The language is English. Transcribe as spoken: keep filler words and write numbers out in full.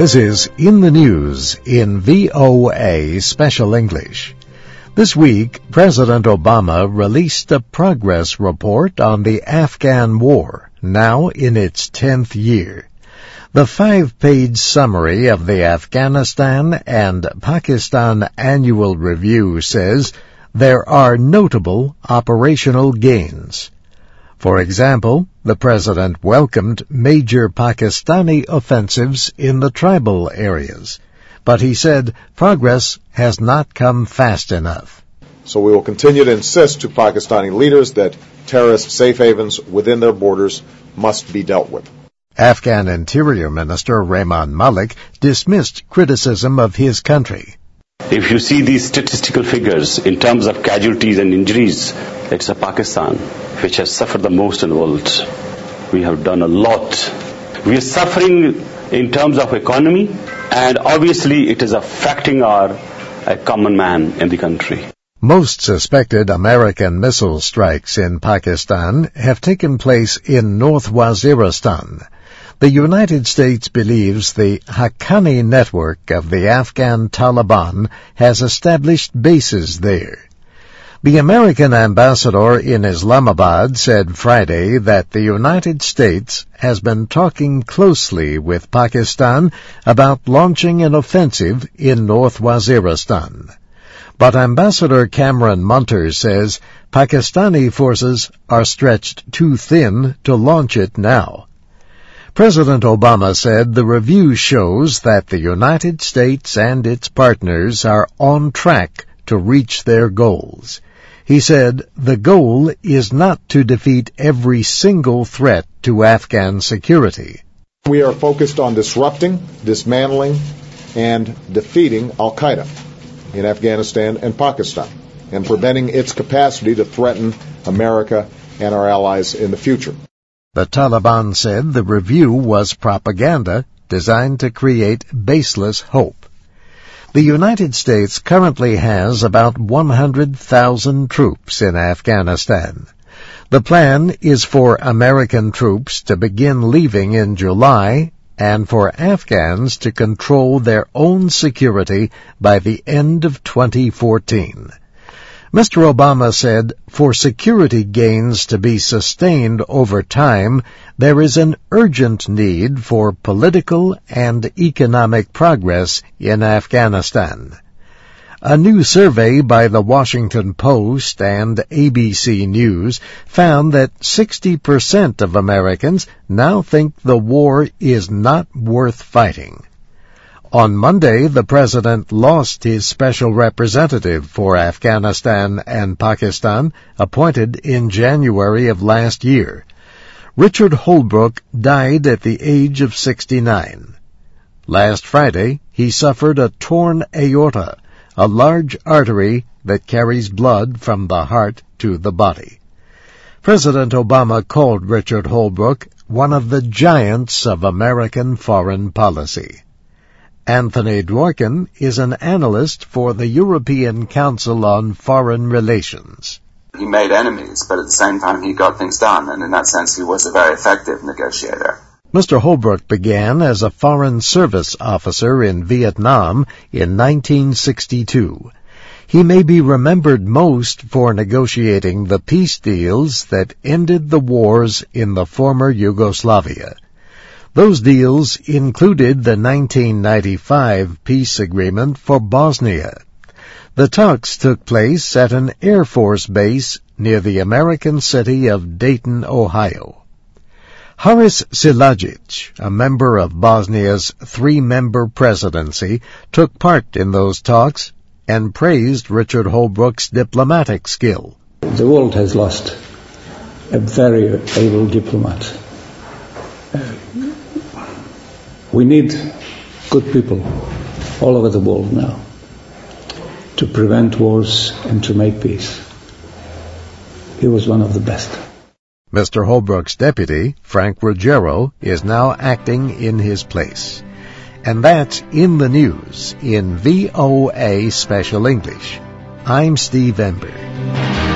This is In the News in V O A Special English. This week, President Obama released a progress report on the Afghan war, now in its tenth year. The five-page summary of the Afghanistan and Pakistan Annual Review says there are notable operational gains. For example, the president welcomed major Pakistani offensives in the tribal areas, but he said progress has not come fast enough. So we will continue to insist to Pakistani leaders that terrorist safe havens within their borders must be dealt with. Afghan Interior Minister Rehman Malik dismissed criticism of his country. If you see these statistical figures in terms of casualties and injuries, it's a Pakistan which has suffered the most in the world. We have done a lot. We are suffering in terms of economy, and obviously it is affecting our a common man in the country. Most suspected American missile strikes in Pakistan have taken place in North Waziristan. The United States believes the Haqqani network of the Afghan Taliban has established bases there. The American ambassador in Islamabad said Friday that the United States has been talking closely with Pakistan about launching an offensive in North Waziristan. But Ambassador Cameron Munter says Pakistani forces are stretched too thin to launch it now. President Obama said the review shows that the United States and its partners are on track to reach their goals. He said the goal is not to defeat every single threat to Afghan security. We are focused on disrupting, dismantling, and defeating al-Qaeda in Afghanistan and Pakistan, and preventing its capacity to threaten America and our allies in the future. The Taliban said the review was propaganda designed to create baseless hope. The United States currently has about one hundred thousand troops in Afghanistan. The plan is for American troops to begin leaving in July and for Afghans to control their own security by the end of twenty fourteen. Mister Obama said, for security gains to be sustained over time, there is an urgent need for political and economic progress in Afghanistan. A new survey by the Washington Post and A B C News found that sixty percent of Americans now think the war is not worth fighting. On Monday, the president lost his special representative for Afghanistan and Pakistan, appointed in January of last year. Richard Holbrooke died at the age of sixty-nine. Last Friday, he suffered a torn aorta, a large artery that carries blood from the heart to the body. President Obama called Richard Holbrooke one of the giants of American foreign policy. Anthony Dworkin is an analyst for the European Council on Foreign Relations. He made enemies, but at the same time he got things done, and in that sense he was a very effective negotiator. Mister Holbrooke began as a foreign service officer in Vietnam in nineteen sixty-two. He may be remembered most for negotiating the peace deals that ended the wars in the former Yugoslavia. Those deals included the nineteen ninety-five peace agreement for Bosnia. The talks took place at an Air Force base near the American city of Dayton, Ohio. Haris Silagic, a member of Bosnia's three-member presidency, took part in those talks and praised Richard Holbrooke's diplomatic skill. The world has lost a very able diplomat. Uh, we need good people all over the world now to prevent wars and to make peace. He was one of the best. Mister Holbrooke's deputy, Frank Ruggiero, is now acting in his place. And that's In the News in V O A Special English. I'm Steve Ember.